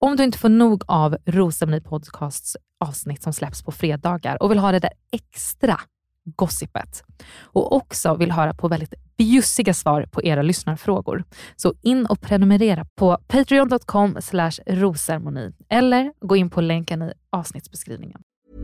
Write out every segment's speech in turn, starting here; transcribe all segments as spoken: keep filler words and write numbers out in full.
Om du inte får nog av Rosceremoni Podcasts avsnitt som släpps på fredagar och vill ha det där extra gossipet och också vill höra på väldigt bjussiga svar på era lyssnarfrågor, så in och prenumerera på patreon dot com slash rosceremoni eller gå in på länken i avsnittsbeskrivningen.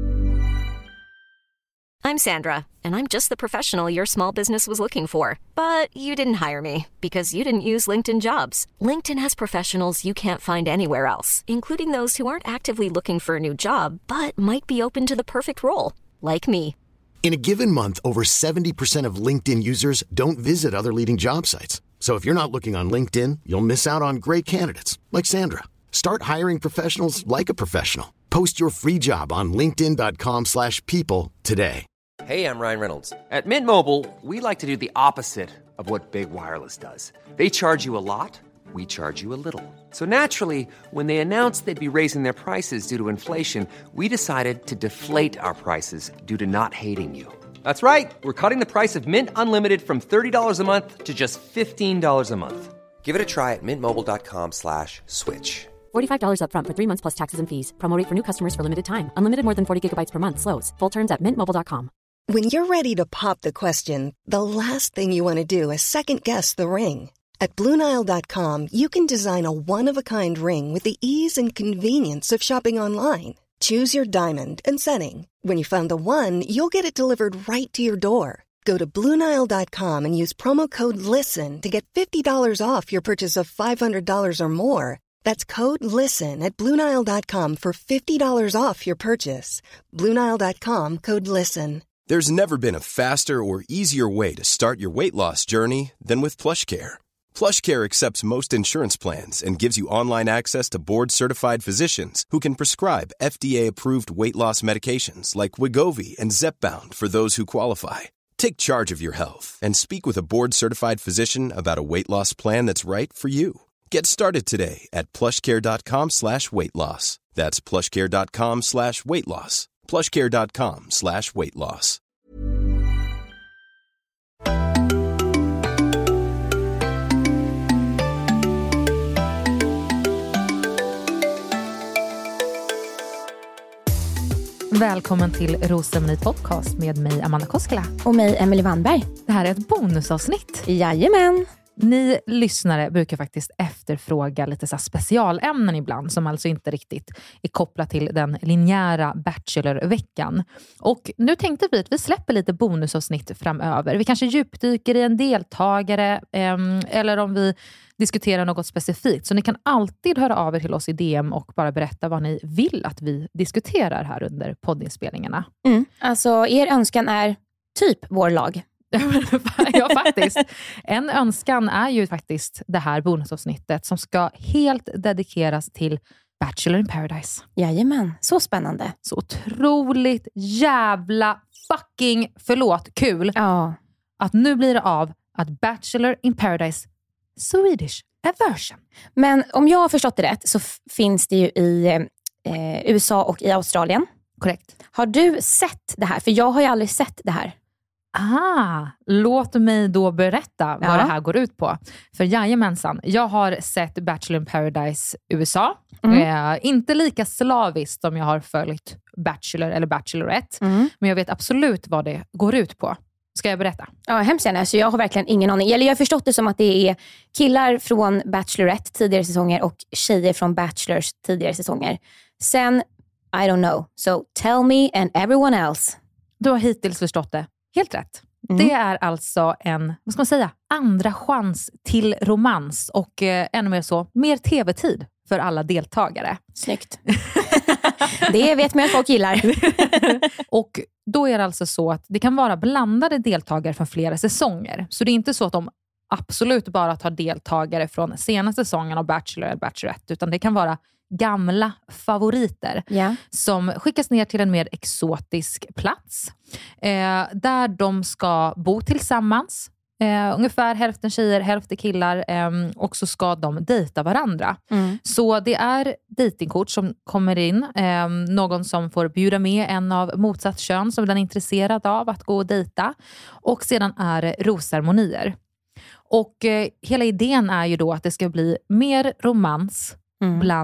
I'm Sandra, and I'm just the professional your small business was looking for. But you didn't hire me because you didn't use LinkedIn Jobs. LinkedIn has professionals you can't find anywhere else, including those who aren't actively looking for a new job, but might be open to the perfect role, like me. In a given month, over seventy percent of LinkedIn users don't visit other leading job sites. So if you're not looking on LinkedIn, you'll miss out on great candidates like Sandra. Start hiring professionals like a professional. Post your free job on linkedin dot com slash people today. Hey, I'm Ryan Reynolds. At Mint Mobile, we like to do the opposite of what Big Wireless does. They charge you a lot, we charge you a little. So naturally, when they announced they'd be raising their prices due to inflation, we decided to deflate our prices due to not hating you. That's right. We're cutting the price of Mint Unlimited from thirty dollars a month to just fifteen dollars a month. Give it a try at mintmobile.com slash switch. forty-five dollars up front for three months plus taxes and fees. Promo rate for new customers for limited time. Unlimited more than forty gigabytes per month. Slows full terms at mint mobile dot com. When you're ready to pop the question, the last thing you want to do is second-guess the ring. At Blue Nile dot com, you can design a one-of-a-kind ring with the ease and convenience of shopping online. Choose your diamond and setting. When you find the one, you'll get it delivered right to your door. Go to Blue Nile dot com and use promo code LISTEN to get fifty dollars off your purchase of five hundred dollars or more. That's code LISTEN at Blue Nile dot com for fifty dollars off your purchase. Blue Nile dot com, code LISTEN. There's never been a faster or easier way to start your weight loss journey than with PlushCare. PlushCare accepts most insurance plans and gives you online access to board-certified physicians who can prescribe F D A-approved weight loss medications like Wegovy and Zepbound for those who qualify. Take charge of your health and speak with a board-certified physician about a weight loss plan that's right for you. Get started today at plushcare.com slash weight loss. That's plushcare.com slash weight loss. plushcare.com slash weight loss. Välkommen till Rosceremoni Podcast med mig Amanda Koskela. Och mig Emily Wannberg. Det här är ett bonusavsnitt. Jajamän. Ni lyssnare brukar faktiskt efterfråga lite så här specialämnen ibland som alltså inte riktigt är kopplat till den linjära Bachelor-veckan. Och nu tänkte vi att vi släpper lite bonusavsnitt framöver. Vi kanske djupdyker i en deltagare eh, eller om vi diskuterar något specifikt. Så ni kan alltid höra av er till oss i D M och bara berätta vad ni vill att vi diskuterar här under poddinspelningarna. Mm. Alltså er önskan är typ vår lag. Ja, faktiskt. En önskan är ju faktiskt det här bonusavsnittet som ska helt dedikeras till Bachelor in Paradise. Jajamän, så spännande. Så otroligt jävla fucking, förlåt, kul. Ja. Att nu blir det av att Bachelor in Paradise Swedish version. Men om jag har förstått det rätt så f- finns det ju i eh, U S A och i Australien. Korrekt. Har du sett det här? För jag har ju aldrig sett det här. Ah, låt mig då berätta ja. vad det här går ut på. För jajamensan, jag har sett Bachelor in Paradise U S A. Mm. Eh, inte lika slaviskt som jag har följt Bachelor eller Bachelorette. Mm. Men jag vet absolut vad det går ut på. Ska jag berätta? Ja, hemskt gärna. Så jag har verkligen ingen aning. Eller jag har förstått det som att det är killar från Bachelorette tidigare säsonger och tjejer från Bachelors tidigare säsonger. Sen, I don't know. So tell me and everyone else. Du har hittills förstått det. Helt rätt. Mm. Det är alltså en, vad ska man säga, andra chans till romans och eh, ännu mer så, mer tv-tid för alla deltagare. Snyggt. Det vet man att folk gillar. Och då är det alltså så att det kan vara blandade deltagare från flera säsonger. Så det är inte så att de absolut bara tar deltagare från senaste säsongen av Bachelor eller Bachelorette, utan det kan vara gamla favoriter yeah. som skickas ner till en mer exotisk plats eh, där de ska bo tillsammans. Eh, ungefär hälften tjejer, hälften killar eh, och så ska de dejta varandra. Mm. Så det är datingkort som kommer in. Eh, någon som får bjuda med en av motsatt kön som den är intresserad av att gå och dejta. Och sedan är det rosceremonier. Och eh, hela idén är ju då att det ska bli mer romans mm. bland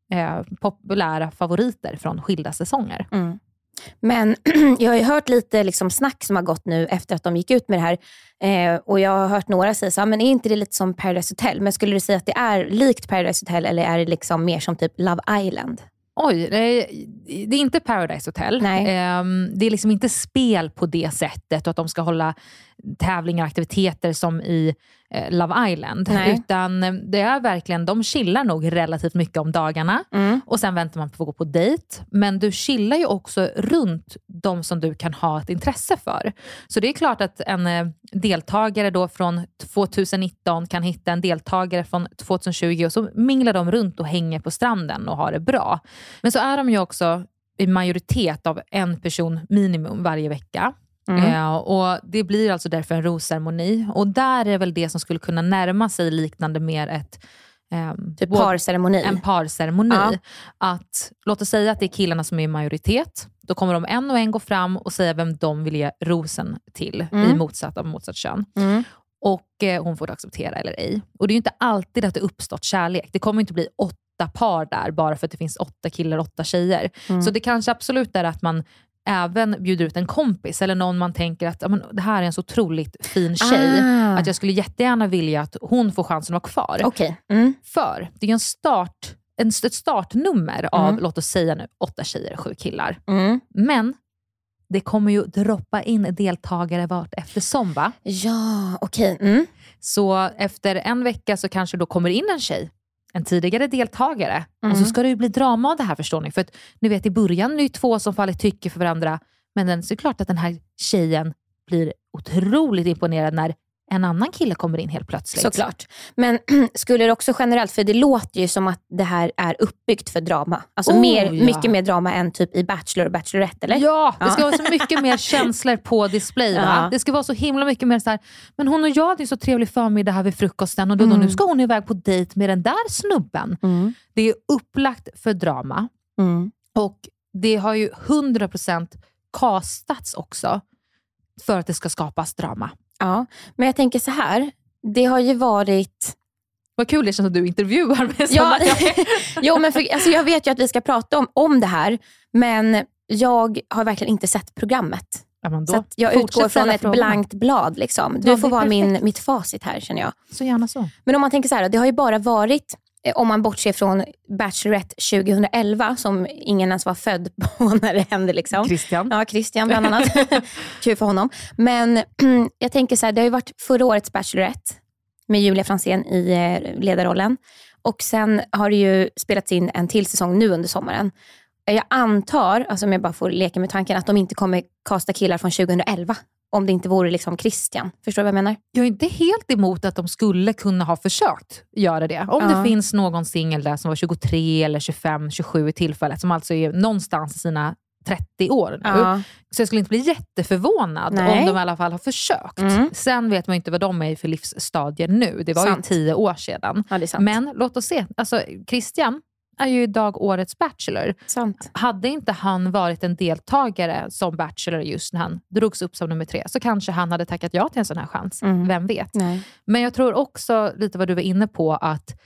eh, populära favoriter från skilda säsonger. Mm. Men jag har ju hört lite liksom snack som har gått nu efter att de gick ut med det här. Eh, och jag har hört några säga så här, men är inte det lite som Paradise Hotel? Men skulle du säga att det är likt Paradise Hotel eller är det liksom mer som typ Love Island? Oj, det är, det är inte Paradise Hotel. Nej. Det är liksom inte spel på det sättet och att de ska hålla tävlingar och aktiviteter som i Love Island. Nej. Utan det är verkligen, de chillar nog relativt mycket om dagarna. Mm. Och sen väntar man på att gå på dejt. Men du chillar ju också runt de som du kan ha ett intresse för. Så det är klart att en deltagare då från tjugonitton kan hitta en deltagare från tjugotjugo och så minglar de runt och hänger på stranden och har det bra. Men så är de ju också i majoritet av en person minimum varje vecka. Mm. Eh, och det blir alltså därför en rosceremoni. Och där är väl det som skulle kunna närma sig liknande mer ett eh, typ parceremoni. En parceremoni. Ja. Att, låt oss säga att det är killarna som är i majoritet. Då kommer de en och en gå fram och säga vem de vill ge rosen till Mm. i motsatt av motsatt kön. Mm. Och eh, hon får acceptera eller ej. Och det är ju inte alltid att det uppstått kärlek. Det kommer inte bli åtta par där bara för att det finns åtta killar och åtta tjejer. Mm. Så det kanske absolut är att man även bjuder ut en kompis eller någon man tänker att ja, men, det här är en så otroligt fin tjej Ah. att jag skulle jättegärna vilja att hon får chansen att vara kvar. Okej. Mm. För det är en start en, ett startnummer av, Mm. låt oss säga nu, åtta tjejer, sju killar. Mm. Men det kommer ju droppa in deltagare vart eftersom, va? Ja, okej. Mm. Så efter en vecka så kanske då kommer in en tjej, en tidigare deltagare. Mm. Och så ska det ju bli drama av det här, förstår ni. För att ni vet, i början är det ju två som faller tycke för varandra. Men den, så är det klart att den här tjejen blir otroligt imponerad när en annan kille kommer in helt plötsligt. Såklart. Men skulle det också generellt, för det låter ju som att det här är uppbyggt för drama. Alltså Oh, mer, ja. mycket mer drama än typ i Bachelor och Bachelorette, eller? Ja, det ska Ja. vara så mycket mer känslor på display, va? Ja. Det ska vara så himla mycket mer så här, men hon och jag, det är så trevlig förmiddag här vid frukosten och då, Mm. då, nu ska hon iväg på dejt med den där snubben. Mm. Det är upplagt för drama. Mm. Och det har ju hundra procent castats också för att det ska skapas drama. Ja, men jag tänker så här. Det har ju varit... Vad kul det känns att du intervjuar mig. Ja, jo, men för, alltså jag vet ju att vi ska prata om, om det här. Men jag har verkligen inte sett programmet. Ja, men då, så att jag fortsätt utgår från ställa ett frågorna. blankt blad. Liksom. Du Ja, får det är vara min, perfekt. mitt facit här, känner jag. Så gärna så. Men om man tänker så här, det har ju bara varit, eh, om man bortser från Bachelorette tjugoelva, som ingen ens var född på när det hände. Liksom. Christian. Ja, Christian bland annat. Kul för honom. Men jag tänker så här, det har ju varit förra årets Bachelorette med Julia Franzén i eh, ledarrollen. Och sen har det ju spelats in en till säsong nu under sommaren. Jag antar, alltså om jag bara får leka med tanken, att de inte kommer kasta killar från tjugoelva. Om det inte vore liksom Christian. Förstår du vad jag menar? Jag är inte helt emot att de skulle kunna ha försökt göra det. Om Ja. det finns någon singel där som var tjugotre eller tjugofem, tjugosju i tillfället, som alltså är någonstans i sina trettio år nu. Ja. Så jag skulle inte bli jätteförvånad Nej. om de i alla fall har försökt. Mm. Sen vet man inte vad de är i för livsstadier nu. Det var Sant. ju tio år sedan. Ja, det är sant. Men låt oss se. Alltså, Christian är ju idag årets Bachelor. Sant. Hade inte han varit en deltagare som Bachelor just när han drogs upp som nummer tre, så kanske han hade tackat ja till en sån här chans. Mm. Vem vet? Nej. Men jag tror också lite vad du var inne på, att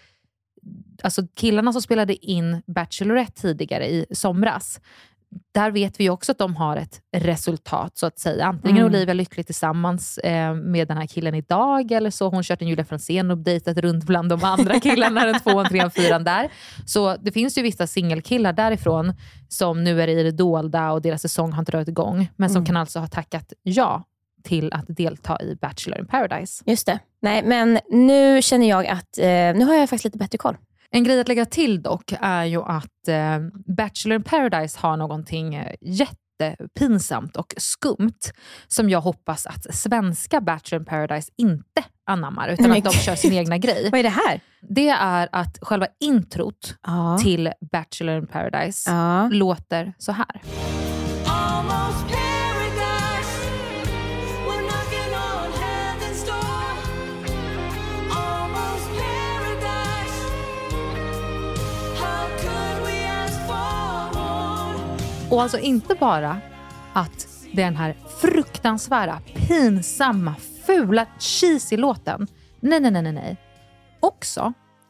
alltså killarna som spelade in Bachelorette tidigare i somras, där vet vi ju också att de har ett resultat så att säga. Antingen Mm. Olivia lycklig tillsammans eh, med den här killen idag, eller så hon kört en Julia Franzén och dejtat runt bland de andra killarna, den tvåan, trean, fyran där. Så det finns ju vissa singelkillar därifrån som nu är i det dolda och deras säsong har inte rört igång, men som Mm. kan alltså ha tackat ja till att delta i Bachelor in Paradise. Just det. Nej, men nu känner jag att eh, nu har jag faktiskt lite bättre koll. En grej att lägga till dock är ju att eh, Bachelor in Paradise har någonting eh, jättepinsamt och skumt som jag hoppas att svenska Bachelor in Paradise inte anammar, utan Men att de kör sin egna grej. Vad är det här? Det är att själva introt Ja. till Bachelor in Paradise Ja. låter så här. Almost paradise. We're knocking on heaven's door. Almost paradise. How could we ask for more? Och alltså inte bara att det är den här fruktansvärda, pinsamma, fula, cheesy låten. Nej, nej, nej, nej, nej. Också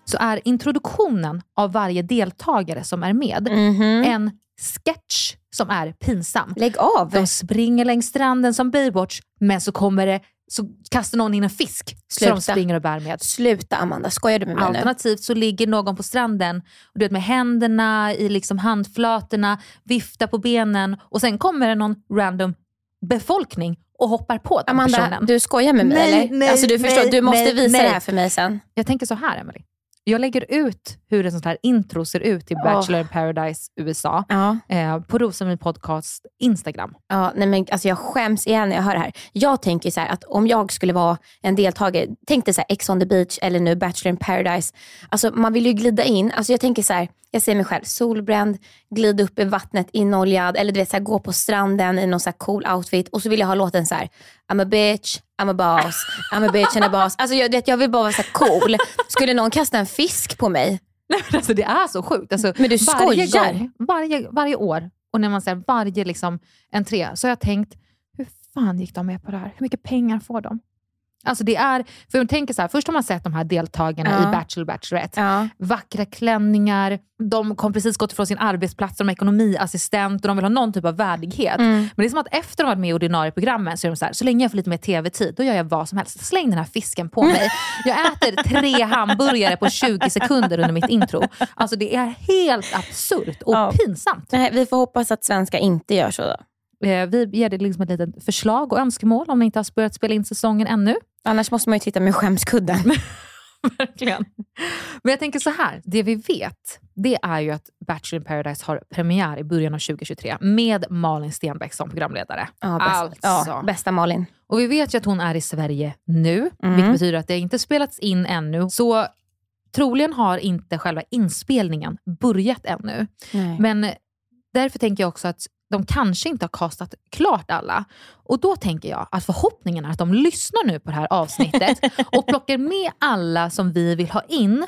så är introduktionen av varje deltagare som är med Mm-hmm. en sketch som är pinsam. Lägg av. De springer längs stranden som Baywatch, men så kommer det, så kastar någon in en fisk. Sluta. Så de springer och bär med. Sluta Amanda, skojar du med mig nu? Alternativt så ligger någon på stranden och du vet, med händerna i liksom handflatorna, viftar på benen och sen kommer det någon random befolkning och hoppar på den Amanda, personen. du skojar med mig Nej, eller? nej, alltså du förstår, nej, du måste nej, visa nej. det här för mig sen. Jag tänker så här, Emily. Jag lägger ut hur ett sånt här intro ser ut till Bachelor in Paradise U S A Ja. eh, på Rosendal Podcast Instagram. Ja, nej men alltså jag skäms igen när jag hör det här. Jag tänker så här att om jag skulle vara en deltagare, tänk dig så här Ex on the beach eller nu Bachelor in Paradise. Alltså man vill ju glida in. Alltså jag tänker så här, jag ser mig själv solbränd, glida upp i vattnet inoljad eller du vet så här, gå på stranden i någon så här cool outfit och så vill jag ha låten så här: I'm a bitch, I'm a boss, I'm a bitch and a boss. Alltså jag, vet, jag vill bara vara så här cool. Skulle någon kasta en fisk på mig? Nej, men alltså det är så sjukt. Alltså, Men du varje skojar. gång, varje, varje år och när man säger varje liksom, entré så har jag tänkt, hur fan gick de med på det här? Hur mycket pengar får de? Alltså det är, för jag tänker så här, först har man sett de här deltagarna Ja. i Bachelor Bachelorette. Ja. Vackra klänningar, de kom precis gått från sin arbetsplats, de är ekonomiassistent och de vill ha någon typ av värdighet. Mm. Men det är som att efter de har varit med i ordinarie programmen så är de så här, så länge jag får lite mer tv-tid, då gör jag vad som helst. Släng den här fisken på mig. Jag äter tre hamburgare på tjugo sekunder under mitt intro. Alltså det är helt absurt och Ja. pinsamt. Nej, vi får hoppas att svenska inte gör så då. Eh, Vi ger det liksom ett litet förslag och önskemål om ni inte har börjat spela in säsongen ännu. Annars måste man ju titta med skämskudden. Verkligen. Men jag tänker så här, det vi vet, det är ju att Bachelor in Paradise har premiär i början av tjugo tjugotre med Malin Stenbeck som programledare. Ja, bäst, Alltså. ja, bästa Malin. Och vi vet ju att hon är i Sverige nu, Mm. vilket betyder att det inte spelats in ännu. Så troligen har inte själva inspelningen börjat ännu. Nej. Men därför tänker jag också att de kanske inte har kastat klart alla. Och då tänker jag att förhoppningen är att de lyssnar nu på det här avsnittet och plockar med alla som vi vill ha in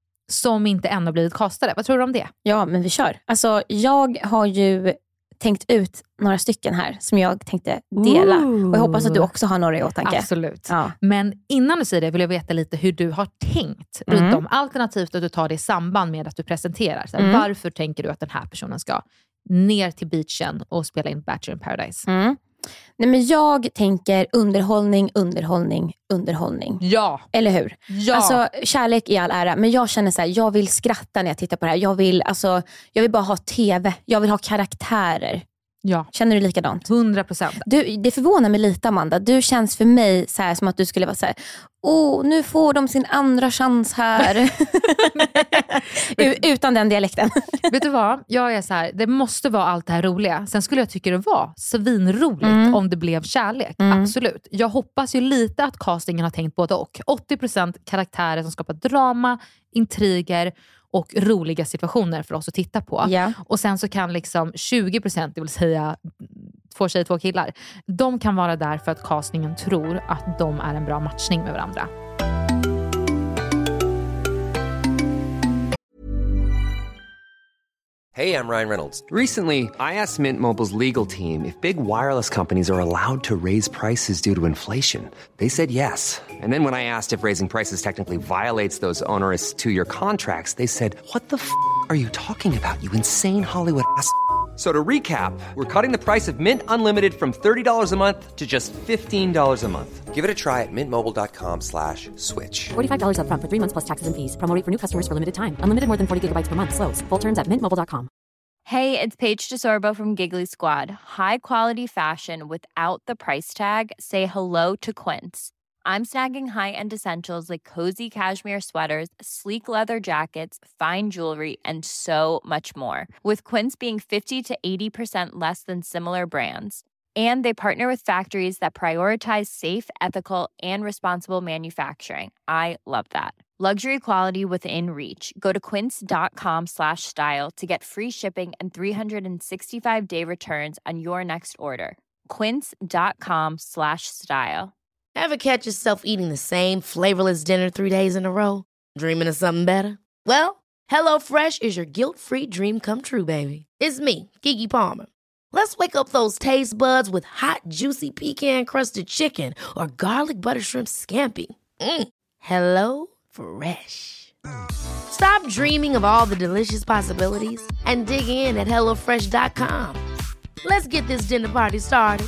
som inte ännu har blivit castade. Vad tror du om det? Ja, men vi kör. Alltså, jag har ju tänkt ut några stycken här som jag tänkte dela. Ooh. Och jag hoppas att du också har några i åtanke. Absolut. Ja. Men innan du säger det vill jag veta lite hur du har tänkt Mm. runt om. Alternativt att du tar det i samband med att du presenterar. Så här, Mm. Varför tänker du att den här personen ska ner till beachen och spela in Bachelor in Paradise? Mm. Nej, men jag tänker underhållning, underhållning, underhållning. Ja! Eller hur? Ja! Alltså kärlek i all ära, men jag känner så här, jag vill skratta när jag tittar på det här. Jag vill, alltså, jag vill bara ha tv. Jag vill ha karaktärer. ja. Känner du likadant? hundra procent. Du, det förvånar mig lite Amanda. Du känns för mig så här, som att du skulle vara så här: åh, nu får de sin andra chans här. U- utan den dialekten. Vet du vad? Jag är så här, det måste vara allt det här roliga. Sen skulle jag tycka det var svinroligt Mm. om det blev kärlek. Mm. Absolut. Jag hoppas ju lite att castingen har tänkt både och. åttio procent karaktärer som skapar drama, intriger och roliga situationer för oss att titta på. Ja. Och sen så kan liksom tjugo procent, det vill säga två tjejer, två killar, de kan vara där för att castingen tror att de är en bra matchning med varandra. Hey, I'm Ryan Reynolds. Recently, I asked Mint Mobile's legal team if big wireless companies are allowed to raise prices due to inflation. They said yes. And then when I asked if raising prices technically violates those onerous two-year contracts, they said, "What the f*** are you talking about, you insane Hollywood ass?" So to recap, we're cutting the price of Mint Unlimited from thirty dollars a month to just fifteen dollars a month. Give it a try at mintmobile.com slash switch. forty-five dollars up front for three months plus taxes and fees. Promo rate for new customers for limited time. Unlimited more than forty gigabytes per month. Slows full terms at mint mobile dot com. Hey, it's Paige DeSorbo from Giggly Squad. High quality fashion without the price tag. Say hello to Quince. I'm snagging high-end essentials like cozy cashmere sweaters, sleek leather jackets, fine jewelry, and so much more. With Quince being fifty to eighty percent less than similar brands. And they partner with factories that prioritize safe, ethical, and responsible manufacturing. I love that. Luxury quality within reach. Go to quince.com slash style to get free shipping and three sixty-five day returns on your next order. Quince.com slash style. Ever catch yourself eating the same flavorless dinner three days in a row? Dreaming of something better? Well, HelloFresh is your guilt-free dream come true, baby. It's me, Keke Palmer. Let's wake up those taste buds with hot, juicy pecan-crusted chicken or garlic butter shrimp scampi. Mm. Hello Fresh. Stop dreaming of all the delicious possibilities and dig in at hello fresh dot com. Let's get this dinner party started.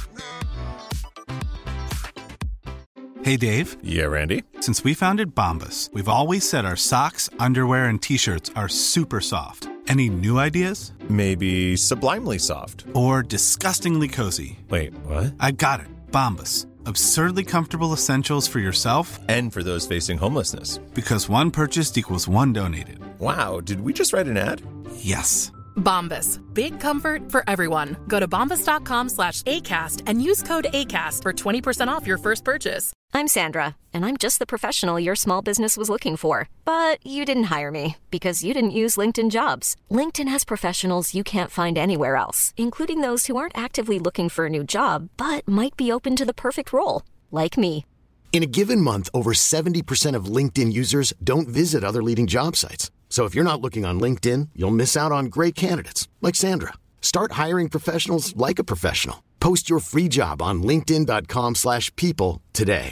Hey, Dave. Yeah, Randy. Since we founded Bombas, we've always said our socks, underwear, and T-shirts are super soft. Any new ideas? Maybe sublimely soft. Or disgustingly cozy. Wait, what? I got it. Bombas. Absurdly comfortable essentials for yourself and for those facing homelessness. Because one purchased equals one donated. Wow, did we just write an ad? Yes. Bombas. Big comfort for everyone. Go to bombas.com slash ACAST and use code ACAST for twenty percent off your first purchase. I'm Sandra, and I'm just the professional your small business was looking for. But you didn't hire me because you didn't use LinkedIn Jobs. LinkedIn has professionals you can't find anywhere else, including those who aren't actively looking for a new job, but might be open to the perfect role, like me. In a given month, over seventy percent of LinkedIn users don't visit other leading job sites. So if you're not looking on LinkedIn, you'll miss out on great candidates like Sandra. Start hiring professionals like a professional. Post your free job on linkedin dot com slash people today.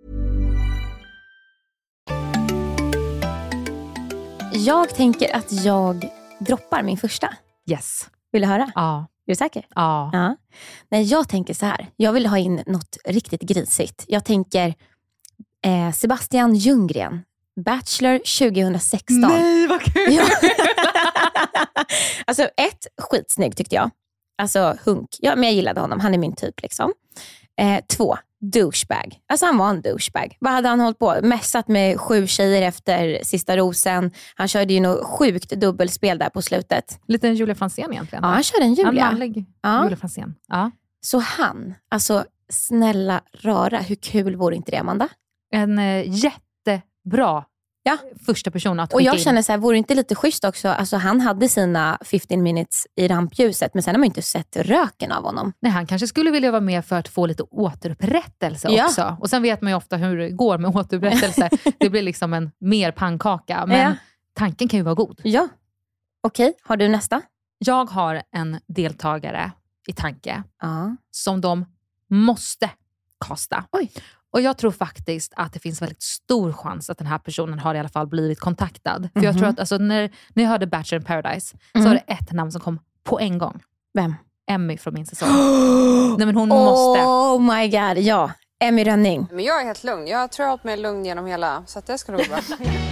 Jag tänker att jag droppar min första. Yes. Vill du höra? Ja. Är du säker? Ja. Ja. Nej, jag tänker så här. Jag vill ha in något riktigt grisigt. Jag tänker eh, Sebastian Ljunggren. Bachelor tjugohundrasexton. Nej, vad kul! Ja. Alltså ett, skitsnygg tyckte jag. Alltså hunk. Ja, men jag gillade honom. Han är min typ liksom. Eh, två, douchebag. Alltså han var en douchebag. Vad hade han hållit på? Mässat med sju tjejer efter sista rosen. Han körde ju något sjukt dubbelspel där på slutet. Lite en Julia Franzén egentligen. Ja, han körde en Julia. En manlig ja. Julia Franzén. Ja. Så han, alltså snälla rara, hur kul vore inte det, Amanda? En eh, jättebra ja. första person att Och jag in. känner så här, vore det inte lite schysst också? Alltså han hade sina femton minutes i rampljuset, men sen har man inte sett röken av honom. Nej, han kanske skulle vilja vara med för att få lite återupprättelse ja. också. Och sen vet man ju ofta hur det går med återupprättelse. Det blir liksom en mer pannkaka. Men ja. tanken kan ju vara god. Ja. Okej, okay. Har du nästa? Jag har en deltagare i tanke ja. som de måste kasta. Oj. Och jag tror faktiskt att det finns väldigt stor chans att den här personen har i alla fall blivit kontaktad. För Mm-hmm. jag tror att alltså, när, när jag hörde Bachelor in Paradise mm. så var det ett namn som kom på en gång. Vem? Emmy från min säsong. Nej, men hon oh måste. Oh my god, ja. Emmy Rönning. Men jag är helt lugn. Jag tror jag har hållit mig lugn genom hela. Så att det ska nog gå bra.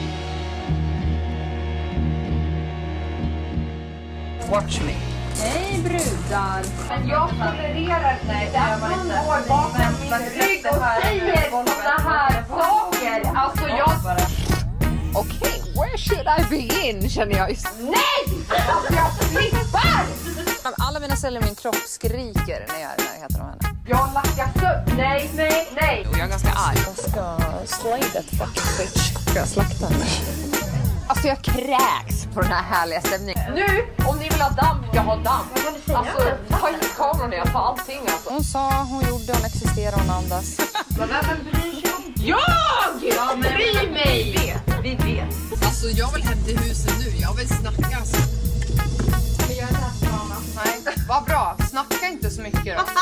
Watch me. Hej brudar. Men jag tolererar nej, det är man inte. Går bakom min rygg och säger sådana här saker. Alltså jag... Okej, okay, where should I begin känner jag just. Nej! Alltså jag flippar! Alla mina celler i min kropp skriker när jag är i närheten av henne. Jag lackar upp. Nej, nej, nej. Och jag är ganska arg. Jag ska slay that fucking bitch. Ska jag slakta henne? Alltså jag kräks på den här härliga stämningen. Nu, om ni vill ha damm, jag har damm. Alltså, ta hit kameran, jag tar allting alltså. Hon sa, hon gjorde, hon existerar, hon andas. Men vem bryr sig om? Jag! Ja, men bry mig! Vi vet, vi vet. Alltså jag vill hem till huset nu, jag vill snacka alltså. Vi gör det här, mamma. Nej, vad bra. Snacka inte så mycket då.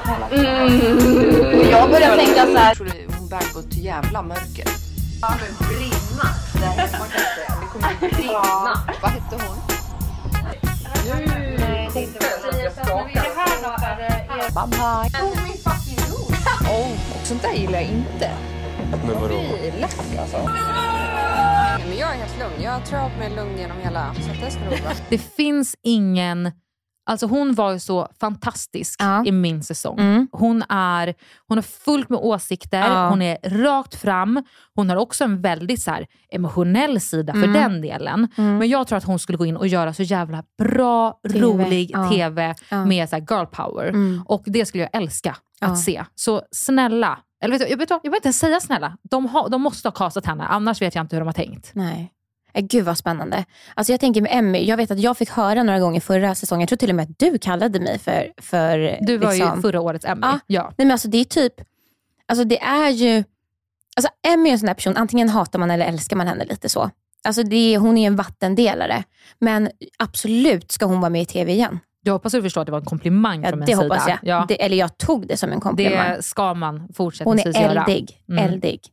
Mm. Jag börjar tänka så här. Jag tror hon bär på ett jävla mörker. Ja, men brinna. Det här man kan säga. Det kommer brinna. Ja. Vad hette hon? Nu tänkte jag säga så här. Det här då är det... Bye bye. Oh, min fucking ord. Oh, och sånt där gillar jag inte. Men vadå? Det är lätt alltså. Men jag är helt lugn. Jag tror jag har hållit mig lugn genom hela. Så att det ska nog gå bra. Det finns ingen... Alltså hon var ju så fantastisk ja. i min säsong. Mm. Hon är hon har fullt med åsikter. Ja. Hon är rakt fram. Hon har också en väldigt så här, emotionell sida för mm. den delen. Mm. Men jag tror att hon skulle gå in och göra så jävla bra, T V. rolig ja. tv ja. med så här, girl power. Mm. Och det skulle jag älska ja. att se. Så snälla. Eller vet du, jag, vet, jag vill inte säga snälla. De, har, de måste ha kastat henne. Annars vet jag inte hur de har tänkt. Nej. Gud vad spännande. Alltså jag tänker med Emmy, jag vet att jag fick höra några gånger förra säsongen, jag tror till och med att du kallade mig för... för du var liksom, ju förra årets Emmy. Ja. ja. Nej men alltså det är typ, alltså det är ju, alltså Emmy är en sån här person, antingen hatar man eller älskar man henne lite så. Alltså det är, hon är en vattendelare. Men absolut ska hon vara med i tv igen. Jag hoppas du förstår att det var en komplimang ja, från min det sida. hoppas jag. Ja. Det, eller jag tog det som en komplimang. Det ska man fortsättningsvis göra. Hon är göra. eldig, Mm. eldig.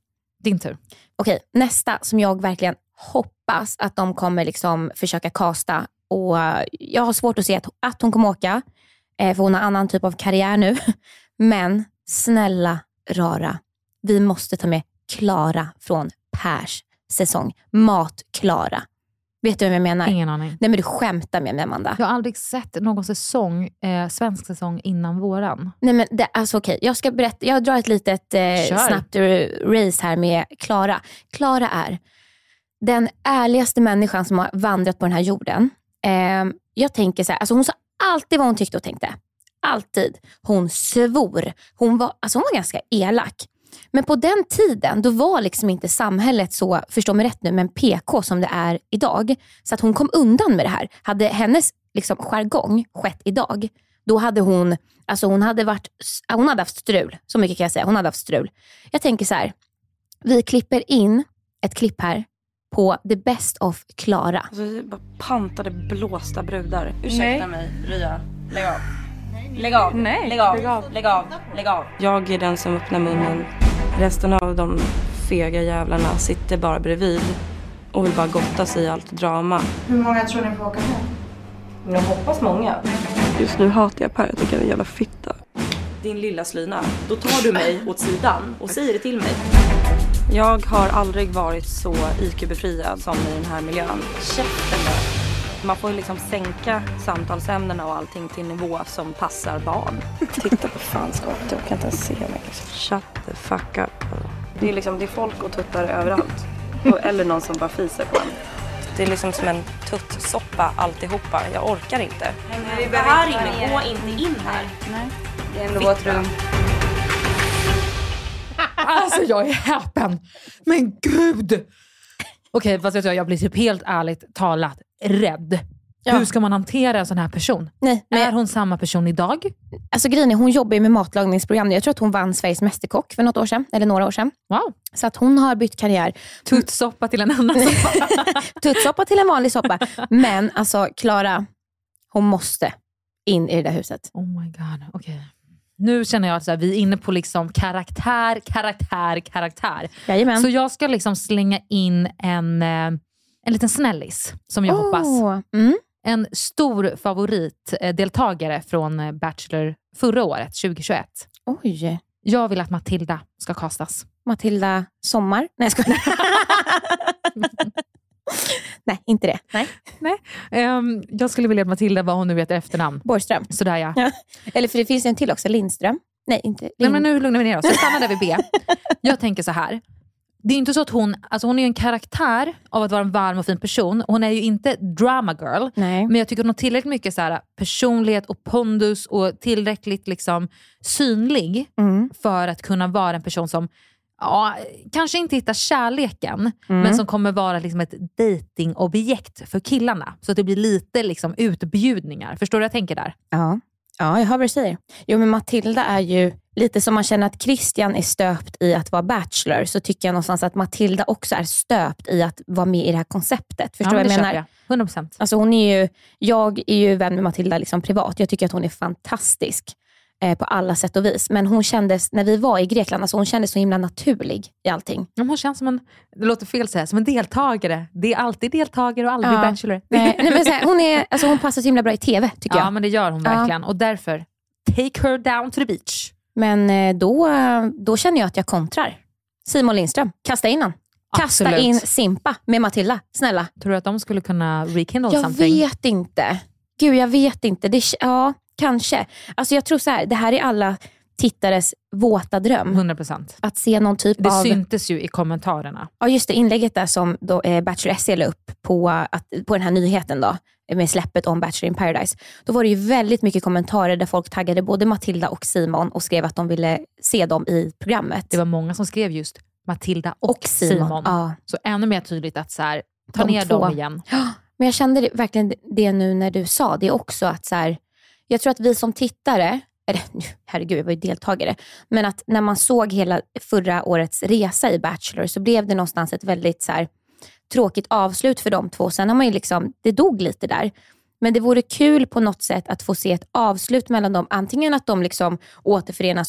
Din tur. Okej, nästa som jag verkligen hoppas att de kommer liksom försöka kasta. Och jag har svårt att se att, att hon kommer åka. För hon har annan typ av karriär nu. Men snälla rara. Vi måste ta med Klara från Pers säsong. Mat-Klara. Vet du vad jag menar? Ingen aning. Nej, men du skämtar med mig, Amanda. Jag har aldrig sett någon säsong, eh, svensk säsong innan våran. Nej, men det, alltså okej. Jag ska berätta. Jag drar ett litet eh, snabbt race här med Klara. Klara är den ärligaste människan som har vandrat på den här jorden. Eh, jag tänker så här, alltså hon sa alltid vad hon tyckte och tänkte. Alltid. Hon svor. Hon var, alltså hon var ganska elak. Men på den tiden, då var liksom inte samhället så, förstå mig rätt nu, men P K som det är idag. Så att hon kom undan med det här. Hade hennes liksom jargong skett idag, då hade hon, alltså hon hade varit, hon hade haft strul. Så mycket kan jag säga, hon hade haft strul. Jag tänker så här, vi klipper in ett klipp här på The Best of Klara. Alltså, bara pantade blåsta brudar. Ursäkta mig, Ria. Lägg av. Lägg av. Nej. Lägg av. Lägg av. Lägg av. Lägg av. Jag är den som öppnar munnen. Resten av de fega jävlarna sitter bara bredvid och vill bara gotta sig i allt drama. Hur många tror ni får åka med? Jag hoppas många. Just nu hatar jag Per, jag tycker jag är en jävla fitta. Din lilla slina, då tar du mig åt sidan och säger det till mig. Jag har aldrig varit så I Q-befriad som i den här miljön. Käften där. Man får ju liksom sänka samtalsämnena och allting till nivå som passar barn. Titta på fanskapet, jag kan inte ens se mig. Shut the fuck up. Det är liksom, det är folk och tuttar överallt. Och, eller någon som bara fiser på en. Det är liksom som en tuttsoppa alltihopa. Jag orkar inte. Nej, det här inne, gå inte in här. Nej. Det är ändå vårt rum. Alltså jag är häpen. Men gud. Okej, okay, fast jag, jag blir typ helt ärligt talat rädd. Ja. Hur ska man hantera en sån här person? Nej, men... Är hon samma person idag? Alltså grejen är, hon jobbar ju med matlagningsprogram. Jag tror att hon vann Sveriges mästerkock för något år sedan. Eller några år sedan. Wow. Så att hon har bytt karriär. Tuttsoppa till en annan soppa. Tuttsoppa till en vanlig soppa. Men alltså Klara, hon måste in i det där huset. Oh my god, okej. Okay. Nu känner jag att så här, vi är inne på liksom karaktär, karaktär, karaktär. Jajamän. Så jag ska liksom slänga in en, en liten snällis som jag oh. hoppas. Mm. En stor favoritdeltagare från Bachelor förra året, tjugohundratjugoett. Oj. Jag vill att Matilda ska kastas. Matilda Sommar? Nej, jag skojar. Nej, inte det. Nej. Nej. Um, jag skulle vilja att Matilda, vad hon nu vet efternamn. Borgström. Sådär ja. ja. Eller för det finns en till också, Lindström. Nej, inte Lind... Nej, men nu lugnar vi ner oss. Jag stannar där vid B. Jag tänker så här. Det är inte så att hon, alltså hon är ju en karaktär av att vara en varm och fin person. Hon är ju inte drama girl. Nej. Men jag tycker hon har tillräckligt mycket så här personlighet och pondus och tillräckligt liksom synlig mm. för att kunna vara en person som ja, kanske inte hittar kärleken mm. men som kommer vara liksom ett datingobjekt för killarna. Så att det blir lite liksom utbjudningar. Förstår du vad jag tänker där? Ja. Ja, jag hör vad du säger. Jo, men Matilda är ju lite som man känner att Christian är stöpt i att vara bachelor, så tycker jag någonstans att Matilda också är stöpt i att vara med i det här konceptet. Förstår du ja, vad jag menar? Jag. hundra procent. Alltså hon är ju, jag är ju vän med Matilda liksom privat. Jag tycker att hon är fantastisk eh, på alla sätt och vis. Men hon kändes, när vi var i Grekland, alltså hon kändes så himla naturlig i allting. Ja, hon känns som en, det låter fel att säga, som en deltagare. Det är alltid deltagare och aldrig ja. bachelor. Nej, nej, men så här, hon, är, alltså hon passar så himla bra i tv, tycker ja, jag. Ja, men det gör hon verkligen. Ja. Och därför, take her down to the beach. Men eh, då, då känner jag att jag kontrar. Simon Lindström, kasta in han. Kasta Absolut. in Simpa med Matilda, snälla. Tror du att de skulle kunna rekindle jag something? Jag vet inte. Gud, jag vet inte. Det, ja, kanske. Alltså jag tror så här, det här är alla tittares våta dröm. hundra procent. Att se någon typ det av... Det syntes ju i kommentarerna. Ja, just det. Inlägget där som då, eh, Bachelor S C la upp på, att, på den här nyheten då, med släppet om Bachelor in Paradise. Då var det ju väldigt mycket kommentarer där folk taggade både Matilda och Simon och skrev att de ville se dem i programmet. Det var många som skrev just Matilda och, och Simon. Simon. Ja. Så ännu mer tydligt att så här, ta de ner två. dem igen. Men jag kände det, verkligen det nu när du sa det också. Att så här, jag tror att vi som tittare, eller herregud, jag var ju deltagare, men att när man såg hela förra årets resa i Bachelor så blev det någonstans ett väldigt så här, tråkigt avslut för de två. Sen har man ju liksom, det dog lite där. Men det vore kul på något sätt att få se ett avslut mellan dem. Antingen att de liksom återförenas och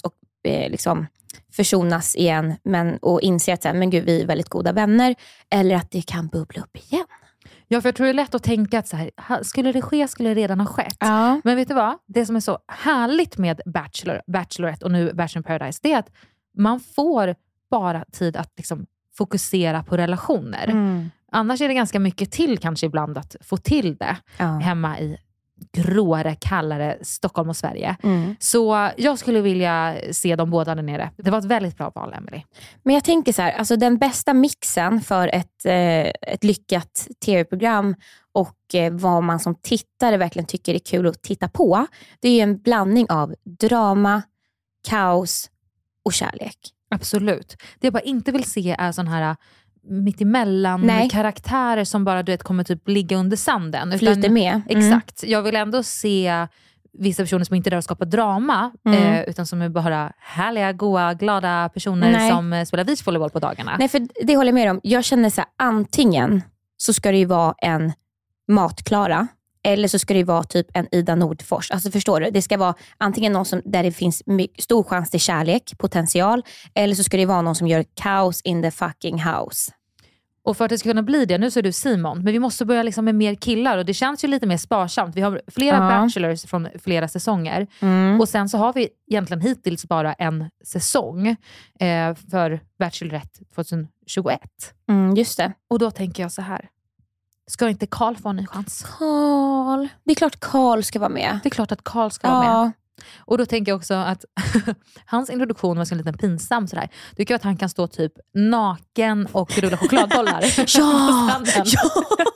eh, liksom försonas igen men, och inser att så här, men gud, vi är väldigt goda vänner. Eller att det kan bubbla upp igen. Ja, för jag tror det är lätt att tänka att så här, ha- skulle det ske skulle det redan ha skett. Ja. Men vet du vad? Det som är så härligt med Bachelor, Bachelorette och nu Bachelor in Paradise, det är att man får bara tid att liksom fokusera på relationer. Mm. Annars är det ganska mycket till kanske ibland att få till det Ja. hemma i gråare, kallare Stockholm och Sverige. Mm. Så jag skulle vilja se dem båda där nere. Det var ett väldigt bra val, Emily. Men jag tänker så här, alltså den bästa mixen för ett, eh, ett lyckat tv-program och eh, vad man som tittare verkligen tycker är kul att titta på, det är ju en blandning av drama, kaos och kärlek. Absolut. Det jag bara inte vill se är sån här mittemellan Nej. karaktärer som bara du vet, kommer typ ligga under sanden. Flyter med. Mm. Exakt. Jag vill ändå se vissa personer som inte är där och skapar drama Mm. eh, utan som är bara härliga, goa, glada personer Nej. som eh, spelar beachvolleyboll på dagarna. Nej, för det håller jag med om. Jag känner så här, antingen så ska det ju vara en Matklara eller så ska det ju vara typ en Ida Nordfors. Alltså förstår du? Det ska vara antingen någon som, där det finns mycket, stor chans till kärlek, potential, eller så ska det vara någon som gör kaos in the fucking house. Och för att det ska kunna bli det, nu så är du Simon, men vi måste börja liksom med mer killar och det känns ju lite mer sparsamt. Vi har flera Ja. bachelors från flera säsonger Mm. och sen så har vi egentligen hittills bara en säsong eh, för Bachelorette tjugohundratjugoett. Mm, just det. Och då tänker jag så här, ska inte Carl få en ny chans? Carl. Det är klart Carl ska vara med. Det är klart att Carl ska vara Ja. med. Och då tänker jag också att hans introduktion var så lite pinsam sådär. Du tycker att han kan stå typ naken och rulla chokladbollar. Ja, ja.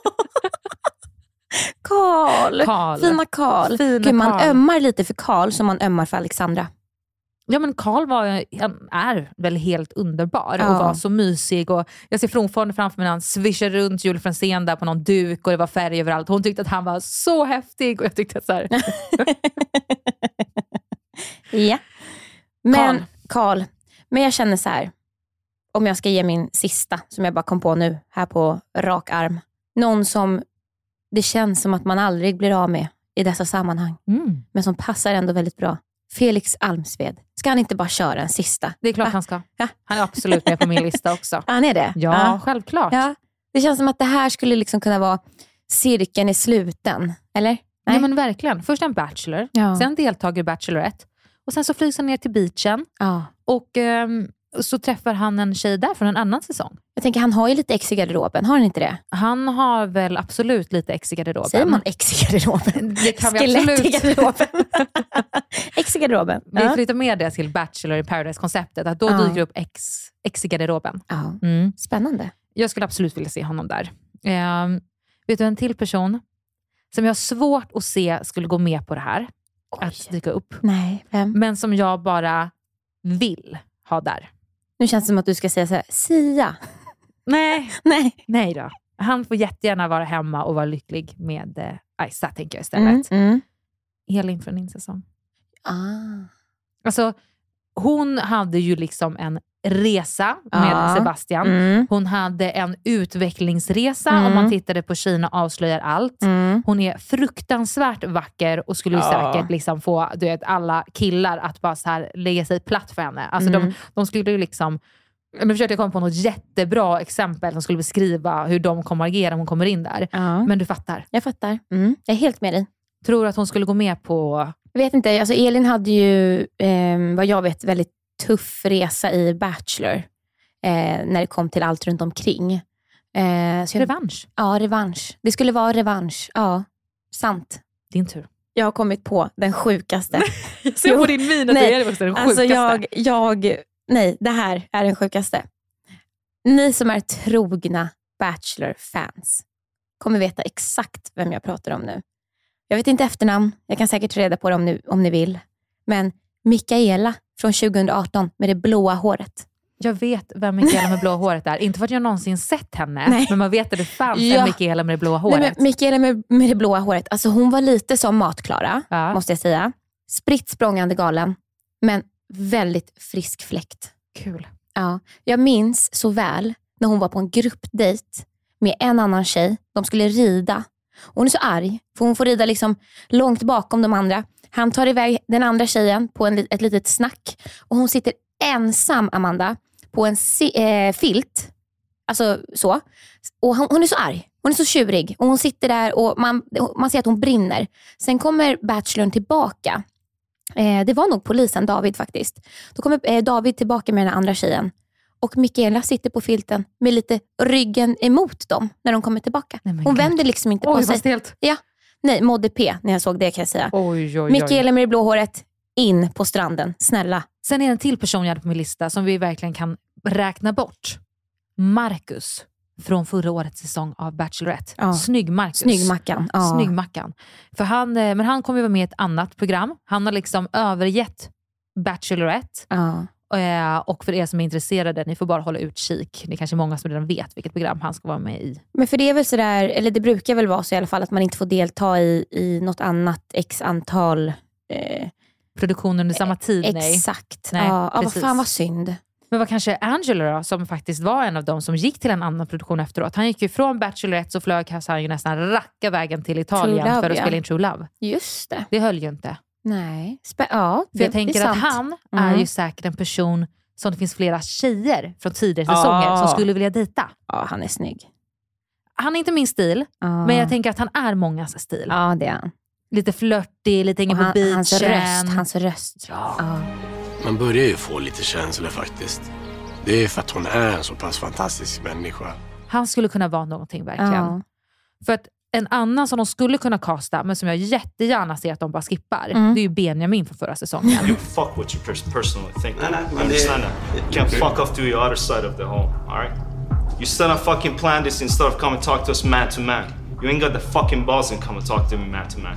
Karl. Carl. Fina Karl. Fina Gud, man Carl. ömmar lite för Karl som man ömmar för Alexandra. Ja, men Carl var, han är väl helt underbar Ja. och var så mysig. Och jag ser fortfarande framför mig när han swishade runt Julie Franzén där på någon duk och det var färg överallt. Hon tyckte att han var så häftig och jag tyckte att så här... Ja. Men Carl. Karl. Men jag känner så här. Om jag ska ge min sista som jag bara kom på nu här på rak arm. Någon som det känns som att man aldrig blir av med i dessa sammanhang. Mm. Men som passar ändå väldigt bra. Felix Almsved. Ska han inte bara köra en sista? Det är klart Va? han ska. Ja. Han är absolut med på min lista också. Han är det? Ja, självklart. Ja. Det känns som att det här skulle liksom kunna vara cirkeln i sluten. Eller? Nej. Ja, men verkligen. Först en bachelor, Ja. sen deltagare i Bachelorette. Och sen så flygs han ner till beachen. Ja. Och ehm, så träffar han en tjej där från en annan säsong. Jag tänker, han har ju lite ex i garderoben. Har han inte det? Han har väl absolut lite ex i garderoben. Säger man ex i garderoben? Det kan vi Skelett absolut. i garderoben. Ex i garderoben. Vi Ja. flyttar med det till Bachelor i Paradise-konceptet. Att då Ja. dyker upp ex, ex i garderoben. Ja. Mm. Spännande. Jag skulle absolut vilja se honom där. Ehm, vet du en till person som jag har svårt att se skulle gå med på det här. Oj. Att dyka upp. Nej, vem? Men som jag bara vill ha där. Nu känns det som att du ska säga så här, Sia. Nej, Nej. nej då. Han får jättegärna vara hemma och vara lycklig med eh, Aisa, tänker jag istället. Mm, mm. Elin från din säsong. Ah. Alltså, hon hade ju liksom en resa med Ja. Sebastian. Mm. Hon hade en utvecklingsresa Mm. om man tittade på Kina avslöjar allt. Mm. Hon är fruktansvärt vacker och skulle ju Ja. säkert liksom få du vet, alla killar att bara så här lägga sig platt för henne. Alltså Mm. de, de skulle ju liksom... Nu försökte jag komma på något jättebra exempel som skulle beskriva hur de kommer agera om hon kommer in där. Ja. Men du fattar. Jag fattar. Mm. Jag är helt med dig. Tror du att hon skulle gå med på... Jag vet inte, alltså Elin hade ju eh, vad jag vet väldigt tuff resa i Bachelor. Eh, när det kom till allt runt omkring. Eh, så jag, Revansch? Ja, revansch. Det skulle vara revansch. Ja, sant. Din tur. Jag har kommit på den sjukaste. Se på din min att nej, det är det den sjukaste. Alltså jag, jag, nej, det här är den sjukaste. Ni som är trogna Bachelor-fans kommer veta exakt vem jag pratar om nu. Jag vet inte efternamn. Jag kan säkert reda på det om ni, om ni vill. Men Mikaela från tjugoarton med det blåa håret. Jag vet vem Mikaela med blå håret är. Inte för att jag någonsin sett henne. Nej. Men man vet att det fanns Ja. en Mikaela med det blåa håret. Nej, men Mikaela med, med det blåa håret. Alltså hon var lite som Matklara, Ja. måste jag säga. Spritt språngande galen. Men väldigt frisk fläkt. Kul. Ja, jag minns så väl när hon var på en gruppdejt med en annan tjej. De skulle rida. Hon är så arg, för hon får rida liksom långt bakom de andra. Han tar iväg den andra tjejen på en, ett litet snack. Och hon sitter ensam, Amanda, på en si- eh, filt. Alltså så. Och hon, hon är så arg. Hon är så tjurig. Och hon sitter där och man, man ser att hon brinner. Sen kommer bachelorn tillbaka. Eh, det var nog polisen, David faktiskt. Då kommer eh, David tillbaka med den andra tjejen. Och Michaela sitter på filten med lite ryggen emot dem när de kommer tillbaka. Nej, hon Gud. vänder liksom inte på Oj, sig. vad stelt. Ja. Nej, mådde P när jag såg det, kan jag säga. Oj, oj, oj. Michaela med det blå håret in på stranden. Snälla. Sen är det en till person jag hade på min lista som vi verkligen kan räkna bort. Marcus från förra årets säsong av Bachelorette. Ja. Snygg Marcus. Snyggmackan. Ja. Snyggmackan. För han, men han kommer ju vara med i ett annat program. Han har liksom övergett Bachelorette. Ja. Och för er som är intresserade, ni får bara hålla utkik. Det är kanske många som redan vet vilket program han ska vara med i. Men för det är väl sådär, eller det brukar väl vara så i alla fall, att man inte får delta i, i något annat x antal eh, produktioner under samma tid. eh, nej. Exakt. Nej, ja, ja, vad precis. fan vad synd. Men vad kanske Angela då, som faktiskt var en av dem som gick till en annan produktion efteråt. Han gick ju från Bachelorette, så flög han ju nästan racka vägen till Italien True Love, för att ja. spela in True Love. Just det. Det höll ju inte. Nej. Spe- ja, För det, jag tänker det är att sant. han Mm. är ju säkert en person som det finns flera tjejer från tidigare säsonger Ja. som skulle vilja dejta. Ja, han är snygg. Han är inte min stil, Ja. men jag tänker att han är mångas stil. Ja, det är han. Lite flörtig, lite hänger Och på han, beachen. hans röst, hans röst. Ja. Ja. Man börjar ju få lite känslor faktiskt. Det är för att hon är en så pass fantastisk människa. Han skulle kunna vara någonting verkligen. Ja. För att en annan som de skulle kunna kasta, men som jag jättegärna ser att de bara skippar, Mm. det är ju Benjamin från förra säsongen. You fuck what you pers- personally think. Nej, nej, men I understand det- that. You can't fuck off to your other side of the home, alright? You set up fucking plan this instead of come and talk to us man to man. You ain't got the fucking balls and come and talk to me man to man.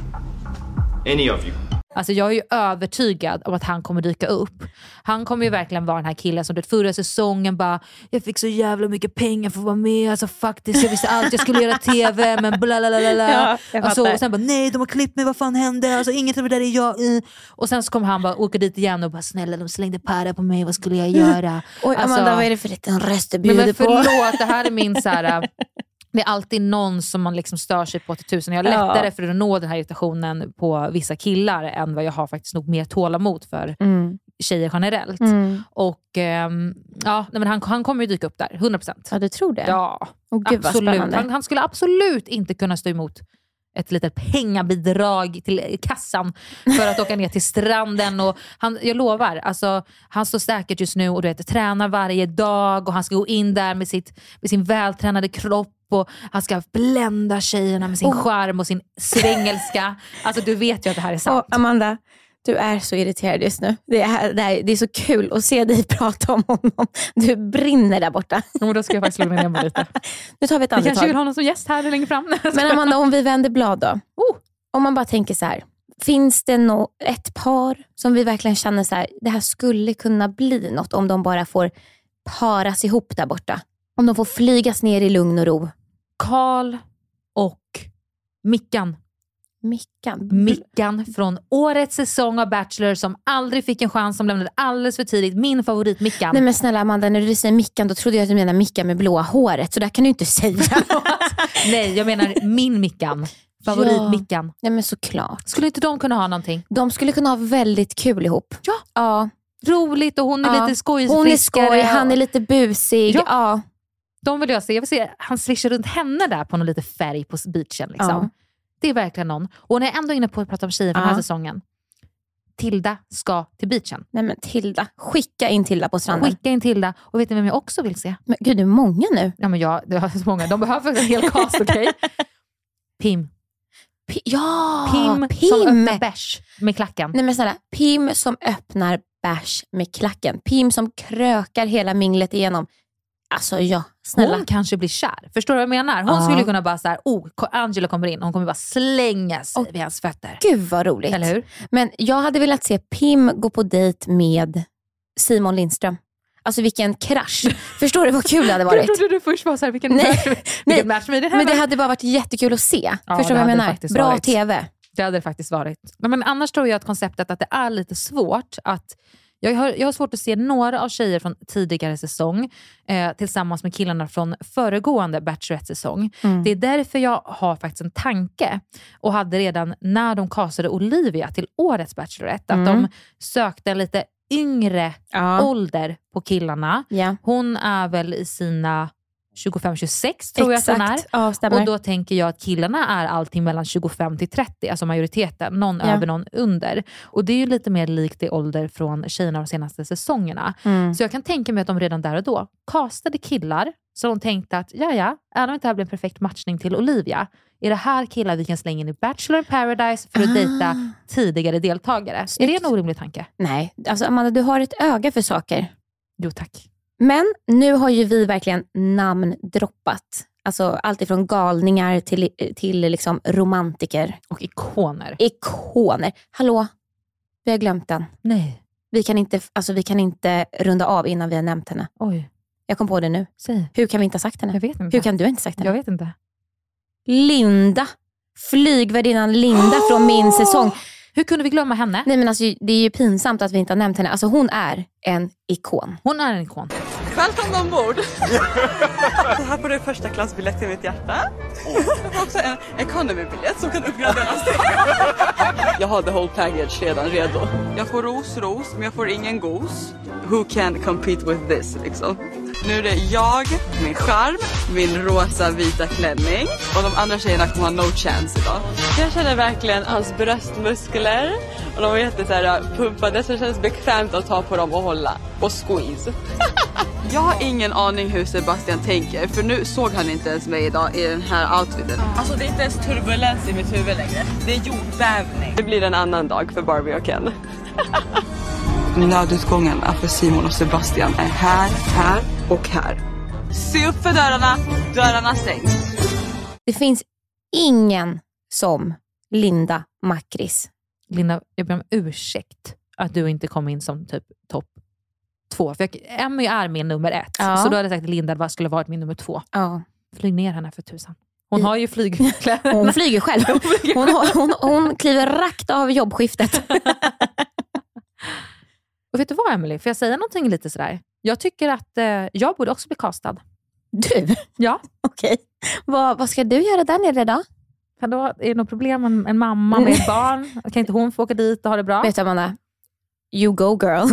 Any of you. Alltså jag är ju övertygad om att han kommer dyka upp. Han kommer ju verkligen vara den här killen som det förra säsongen bara, jag fick så jävla mycket pengar för att vara med, alltså faktiskt, jag visste allt jag skulle göra tv, men blalalala. Ja, jag alltså, fattar. och sen bara, nej de har klippt mig, vad fan hände? Alltså inget av det där är jag i. Och sen så kommer han bara åka dit igen och bara, snälla de slängde para på mig, vad skulle jag göra? Oj, Alltså- Amanda, vad är det för liten röst du Men, bjuder men på? förlåt, det här är min så här. Det är alltid någon som man liksom stör sig på till tusen. Jag har Ja. lättare för att nå den här irritationen på vissa killar än vad jag har faktiskt nog mer tålamod för Mm. tjejer generellt. Mm. Och ehm, ja, nej, men han, han kommer ju dyka upp där, hundra procent. Ja, du tror det? Ja, Åh, gud, vad absolut. spännande. Han, han skulle absolut inte kunna stå emot ett litet pengabidrag till kassan för att åka ner till stranden. Och han, jag lovar, alltså, han står säkert just nu och du vet, tränar varje dag och han ska gå in där med, sitt, med sin vältränade kropp och han ska blända tjejerna med sin Oh. charm och sin svengelska. Alltså du vet ju att det här är sant. Åh, Amanda, du är så irriterad just nu. Det är, det, är, det är så kul att se dig prata om honom. Du brinner där borta. Ja, men då ska jag faktiskt lugna ner mig lite. Nu tar vi ett Vi kanske andetag. vill ha någon som gäst här längre fram. Men Amanda, om vi vänder blad då. Oh. Om man bara tänker så här. Finns det no- ett par som vi verkligen känner så här, det här skulle kunna bli något om de bara får paras ihop där borta? Om de får flygas ner i lugn och ro. Karl och Mickan. Mickan? Mickan från årets säsong av Bachelor som aldrig fick en chans, som lämnade alldeles för tidigt. Min favorit Mickan. Nej men snälla Amanda, när du säger Mickan då trodde jag att du menar Mickan med blåa håret. Så där kan du inte säga. Nej, jag menar min Mickan. Favorit Ja. Mickan. Nej men såklart. Skulle inte de kunna ha någonting? De skulle kunna ha väldigt kul ihop. Ja. Ja. Roligt och hon är Ja. lite skojfriskare. Hon är skoj, han är lite busig. Ja. Ja. De vill jag se. Jag vill se han svischar runt henne där på någon lite färg på beachen. Liksom. Ja. Det är verkligen någon. Och när jag ändå är inne på att prata om tjejer från Ja. den här säsongen. Tilda ska till beachen. Nej men Tilda, skicka in Tilda på stranden. Skicka in Tilda. Och vet ni vem jag också vill se? Men gud, det är många nu. Ja, men jag, det har så många. De behöver en hel cast, okej? Pim. P- ja, Pim, som öppnar bärs med klacken. Nej men snälla, Pim som öppnar bärs med klacken. Pim som krökar hela minglet igenom. Alltså ja, snälla. Hon kanske blir kär. Förstår du vad jag menar? Hon Ja. skulle kunna bara så här, oh, Angela kommer in. Hon kommer bara slänga sig vid hans fötter. Gud vad roligt. Eller hur? Men jag hade velat se Pim gå på dejt med Simon Lindström. Alltså vilken krasch. Förstår du vad kul det hade varit? Jag trodde du först var så här, vilken Nej. match, vilken match med det här. Men det hade bara varit jättekul att se. Ja, Förstår det du vad jag hade menar? faktiskt Bra varit. tv. Det hade det faktiskt varit. Men annars tror jag att konceptet att det är lite svårt att Jag har, jag har svårt att se några av tjejer från tidigare säsong eh, tillsammans med killarna från föregående Bachelorette-säsong. Mm. Det är därför jag har faktiskt en tanke och hade redan när de castade Olivia till årets Bachelorette att mm. de sökte en lite yngre ja. ålder på killarna. Ja. Hon är väl i sina tjugofem tjugosex tror Exakt. jag att hon är. Ja, och då tänker jag att killarna är allting mellan tjugofem till trettio, alltså majoriteten. Någon ja. över, någon under. Och det är ju lite mer likt i ålder från tjejerna de senaste säsongerna. Mm. Så jag kan tänka mig att de redan där och då castade killar så de tänkte att ja ja, även om det här blir en perfekt matchning till Olivia, är det här killar vi kan slänga in i Bachelor in Paradise för att ah. dejta tidigare deltagare. Snyggt. Är det en orimlig tanke? Nej, alltså Amanda, du har ett öga för saker. Jo tack. Men nu har ju vi verkligen namndroppat. Alltså allt ifrån galningar till, till liksom romantiker. Och ikoner. Ikoner. Hallå, vi har glömt den. Nej. Vi kan inte, alltså, vi kan inte runda av innan vi har nämnt henne. Oj. Jag kom på det nu. Säg. Hur kan vi inte ha sagt henne? Jag vet inte. Hur kan du inte ha sagt henne? Jag vet inte. Linda. Flygvärdinnan Linda oh! från min säsong. Hur kunde vi glömma henne? Nej men alltså det är ju pinsamt att vi inte har nämnt henne. Alltså hon är en ikon. Hon är en ikon. Välkomna ombord. Så här får du första klassbiljett till mitt hjärta. Och också en economy-biljett som kan uppgraderas. Jag har the whole package redan redo. Jag får ros, ros, men jag får ingen gos. Who can compete with this liksom? Nu är det jag, min charm, min rosa vita klänning. Och de andra tjejerna kommer ha no chance idag. Jag känner verkligen hans bröstmuskler. Och de var jätte så här pumpade, så det känns bekvämt att ta på dem och hålla. Och squeeze. Jag har ingen aning hur Sebastian tänker. För nu såg han inte ens mig idag i den här outfiten. Alltså det är inte ens turbulens i mitt huvud längre. Det är jordbävning. Det blir en annan dag för Barbie och Ken. Nödutgången för Simon och Sebastian är här, här och här. Se upp för dörrarna. Dörrarna stängs. Det finns ingen som Linda Makris. Linda, jag ber om ursäkt att du inte kom in som typ topp två. För jag, Emmy är min nummer ett. Ja. Så då hade jag sagt att Linda vad skulle varit min nummer två. Ja. Flyg ner henne för tusan. Hon har ju flygkläder. Hon flyger själv. Hon, flyger hon, hon, hon, hon kliver rakt av jobbskiftet. Och vet du vad, Emily? Får jag säga någonting lite sådär? Jag tycker att eh, jag borde också bli castad. Du? Ja. Okej. Okay. Vad, vad ska du göra där nere då? Kan då, är det något problem med en mamma med ett barn? Kan inte hon få åka dit och ha det bra? Vet du, Amanda? You go girl.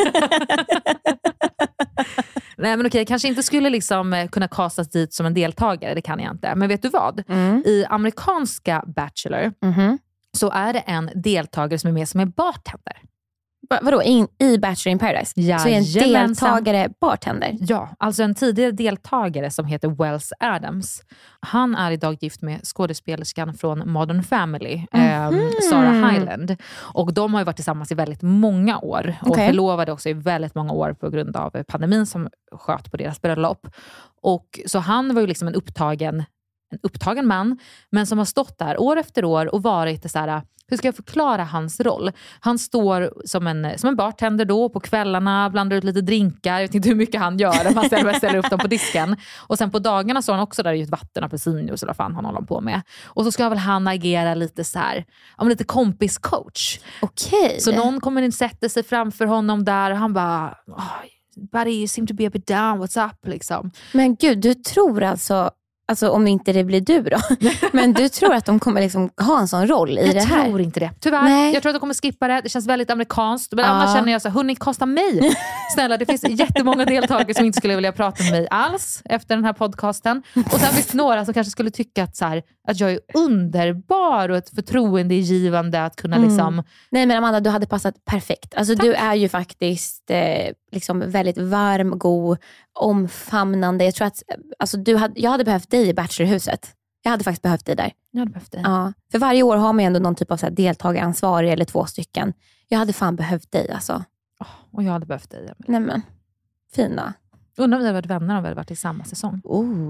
Nej men okej, kanske inte skulle liksom kunna kastas dit som en deltagare, det kan jag inte. Men vet du vad? Mm. I amerikanska Bachelor mm-hmm. så är det en deltagare som är med som är bartender. Va- vadå? In, I Bachelor in Paradise? Ja, så är en deltagare bartender? Ja, alltså en tidigare deltagare som heter Wells Adams. Han är idag gift med skådespelerskan från Modern Family, mm-hmm. eh, Sarah Hyland. Och de har ju varit tillsammans i väldigt många år. Och okay. förlovade också i väldigt många år på grund av pandemin som sköt på deras bröllop. Och så han var ju liksom en upptagen, en upptagen man, men som har stått där år efter år och varit så här. Hur ska jag förklara hans roll? Han står som en, som en bartender då på kvällarna, blandar ut lite drinkar. Jag vet inte hur mycket han gör. Man ställer, ställer upp dem på disken. Och sen på dagarna så har han också där ett vatten, apelsinjuice eller vad fan han håller på med. Och så ska väl han agera lite så här, om lite kompiscoach. Okej. Okay. Så någon kommer in, sätter sig framför honom där och han bara, oh, buddy, you seem to be a bit down, what's up liksom. Men gud, du tror alltså... Alltså om inte det blir du då. Men du tror att de kommer liksom ha en sån roll i jag det här? Jag tror inte det. Tyvärr. Nej. Jag tror att de kommer skippa det. Det känns väldigt amerikanskt. Men ja. annars känner jag så här, hörni, kasta mig. Snälla, det finns jättemånga deltagare som inte skulle vilja prata med mig alls efter den här podcasten. Och sen finns det några som kanske skulle tycka att, så här, att jag är underbar och ett förtroendegivande att kunna mm. liksom... Nej men Amanda, du hade passat perfekt. Alltså Tack. Du är ju faktiskt eh, liksom väldigt varm, god, omfamnande. Jag tror att alltså, du hade, jag hade behövt dig i Bachelorhuset. Jag hade faktiskt behövt dig där. Jag hade behövt dig. Ja, för varje år har man ändå någon typ av så här, deltagaransvarig eller två stycken. Jag hade fan behövt dig alltså. Oh, och jag hade behövt dig. Nej men, fina. Undrar om vi hade varit vänner om vi hade varit i samma säsong.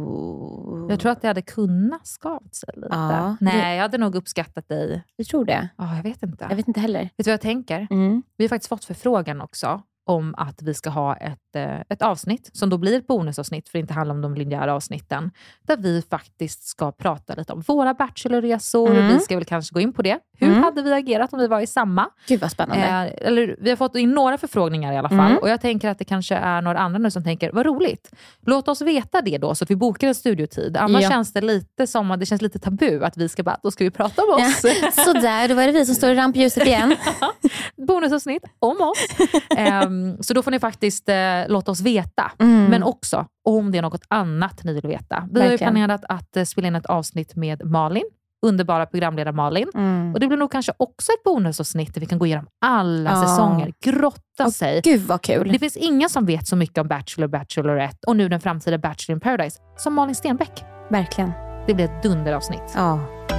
Oh. Jag tror att det hade kunnat skavt sig lite. Ja, Nej, jag hade nog uppskattat dig. Du tror det? Ja, jag vet inte. Jag vet inte heller. Vet du vad jag tänker? Mm. Vi har faktiskt fått förfrågan också om att vi ska ha ett, ett avsnitt som då blir ett bonusavsnitt, för det inte handlar om de linjära avsnitten, där vi faktiskt ska prata lite om våra bachelorresor. Mm. Vi ska väl kanske gå in på det. Hur Mm. hade vi agerat om vi var i samma? Gud vad spännande. Eh, eller, vi har fått in några förfrågningar i alla fall. Mm. Och jag tänker att det kanske är några andra nu som tänker, vad roligt. Låt oss veta det då, så att vi bokar en studiotid. Annars Ja. känns det lite som att det känns lite tabu att vi ska bara, då ska vi prata om oss. Ja. Så där, då var det vi som står i rampljuset igen. Bonusavsnitt om oss. um, så då får ni faktiskt uh, låta oss veta. Mm. Men också om det är något annat ni vill veta. Vi Verkligen. har ju planerat att uh, spela in ett avsnitt med Malin. Underbara programledare Malin. Mm. Och det blir nog kanske också ett bonusavsnitt där vi kan gå igenom alla Ja. säsonger. Grotta Åh, sig. Gud vad kul. Det finns ingen som vet så mycket om Bachelor, Bachelorette och nu den framtida Bachelor in Paradise som Malin Stenbeck. Verkligen. Det blir ett dunderavsnitt. Ja.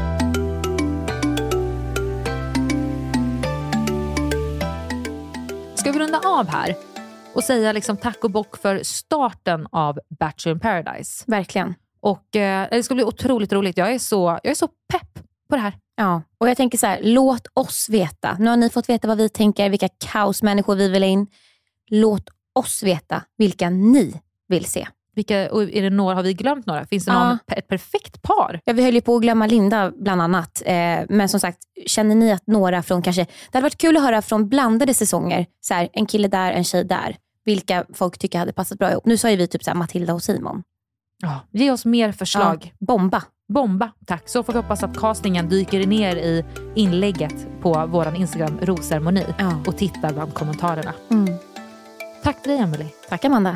Ska vi runda av här och säga liksom tack och bock för starten av Bachelor in Paradise. Verkligen. Och eh, det ska bli otroligt roligt. Jag är så, jag är så pepp på det här. Ja, och jag tänker så här, låt oss veta. Nu har ni fått veta vad vi tänker, vilka kaosmänniskor vi vill in. Låt oss veta vilka ni vill se. Vilka, och är det några, har vi glömt några? Finns det någon, Ja. ett perfekt par? Ja, vi höll ju på att glömma Linda bland annat. Eh, men som sagt, känner ni att några från kanske... Det hade varit kul att höra från blandade säsonger. Så här, en kille där, en tjej där. Vilka folk tycker hade passat bra ihop. Nu sa ju vi typ så här, Matilda och Simon. Ja, ge oss mer förslag. Ja, bomba. Bomba, tack. Så får vi hoppas att castingen dyker ner i inlägget på vår Instagram Rosceremoni Ja. och tittar bland kommentarerna. Mm. Tack till dig, Emily. Tack Amanda.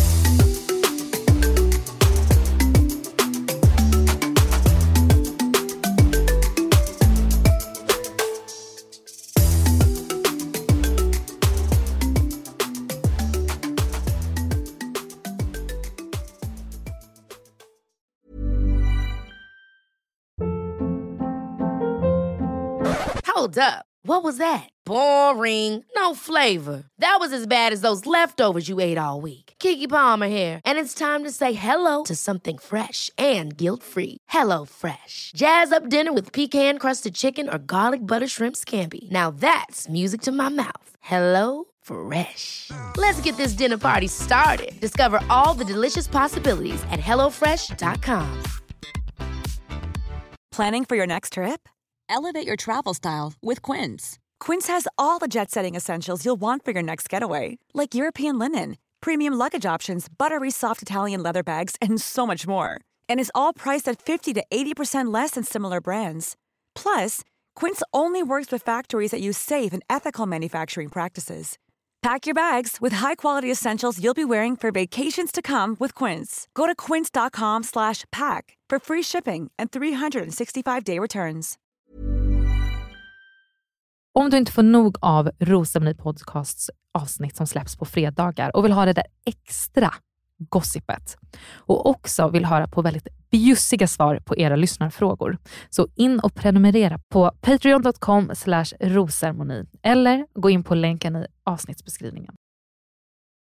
Hold up. What was that? Boring. No flavor. That was as bad as those leftovers you ate all week. Keke Palmer here, and it's time to say hello to something fresh and guilt-free. Hello Fresh. Jazz up dinner with pecan-crusted chicken or garlic butter shrimp scampi. Now that's music to my mouth. Hello Fresh. Let's get this dinner party started. Discover all the delicious possibilities at hello fresh dot com. Planning for your next trip? Elevate your travel style with Quince. Quince has all the jet-setting essentials you'll want for your next getaway, like European linen, premium luggage options, buttery soft Italian leather bags, and so much more. And is all priced at fifty to eighty percent less than similar brands. Plus, Quince only works with factories that use safe and ethical manufacturing practices. Pack your bags with high-quality essentials you'll be wearing for vacations to come with Quince. Go to quince dot com slash pack for free shipping and three sixty-five day returns. Om du inte får nog av Rosceremoni Podcasts avsnitt som släpps på fredagar och vill ha det där extra gossipet och också vill höra på väldigt bjussiga svar på era lyssnarfrågor, så in och prenumerera på patreon dot com slash rosceremoni eller gå in på länken i avsnittsbeskrivningen.